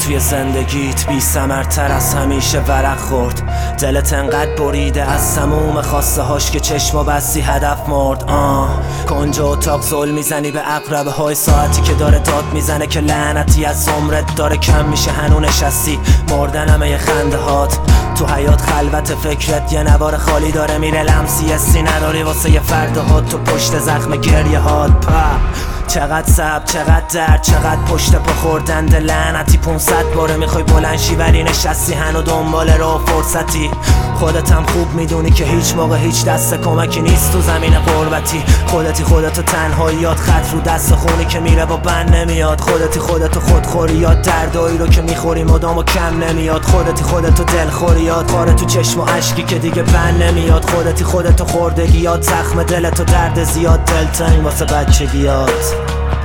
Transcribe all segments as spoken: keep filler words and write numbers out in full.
توی زندگیت بی ثمرتر از همیشه ورق خورد. دلت انقدر بریده از سموم خواسته هاش که چشمو بستی هدف مرد. آه کنج اتاق زل میزنی به عقربه های ساعتی که داره داد میزنه که لعنتی از عمرت داره کم میشه. هنو نشستی مردن همه ی خنده هات تو حیات، خلوت فکرت یه نوار خالی داره میره. لمسی سی نداری واسه یه فرد هات تو پشت زخم گریه هات. چقدر صبر، چقدر درد، چقدر پشت پا خوردن ده لعنتی. پونصد باره میخوای بلنشی ولی نشستی هنو دنبال راه فرصتی. خودتم خوب میدونی که هیچ موقع هیچ دست کمکی نیست تو زمین غربتی. خودتی خودتو تنهاییات، خط رو دست خونی که میره با بند نمیاد. خودتی خودتو خودخوریات، دردایی رو که میخوری مدام و کم نمیاد. خودتی خودتو دلخوریات، خاره تو چشم و اشکی که دیگه بند نمیاد. خودتی خودتو خوردگیات، زخم دلتو درد زیاد، دلتنگ واسه بچگیات.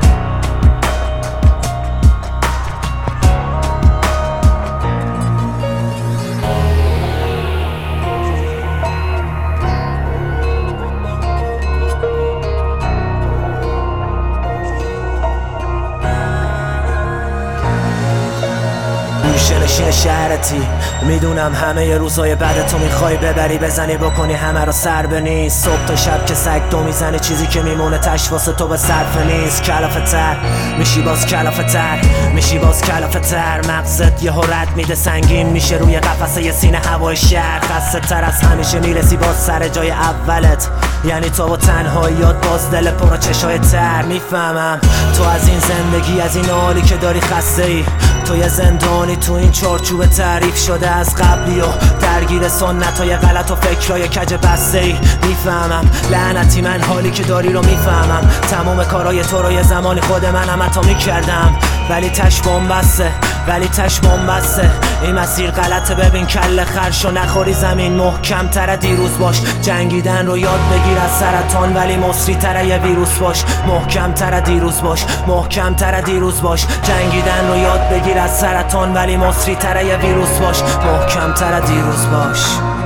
نشین شهرتی میدونم همه ی روزای بعد تو میخوای ببری بزنی بکنی همه رو سر بنیست. صبح تا شب که سگ دو میزنی چیزی که میمونه تش واسه تو به صرف نیست. کلافه تر میشی باز کلافه تر میشی باز کلافه تر. مغزت یه رد میده سنگین میشه روی قفسه ی سینه هوای شهر. خسته تر از همیشه میرسی باز سر جای اولت، یعنی تو با تنهاییات باز دل پر چشای تر. میفهمم تو از این زندگی از این حالی که داری خسته ای. تو یه زندانی تو این چارچوب تعریف شده از قبلی و درگیر سنت های غلط و فکرهای کج بسته ای. میفهمم لعنتی من حالی که داری رو میفهمم. تمام کارهای تو رو یه زمانی خود منم حتی میکردم ولی تش بسته ولی تش بسته. این مسیر غلطه، ببین کله خرش و نخوری زمین. محکم تره دیروز باش، جنگیدن رو یاد بگیر از سرطان ولی مصری تره یه ویروس باش. محکم تره دیروز باش، محکم تره دیروز باش. جنگیدن رو یاد بگیر از سرطان ولی مصری تره یه ویروس باش. محکم تره دیروز باش.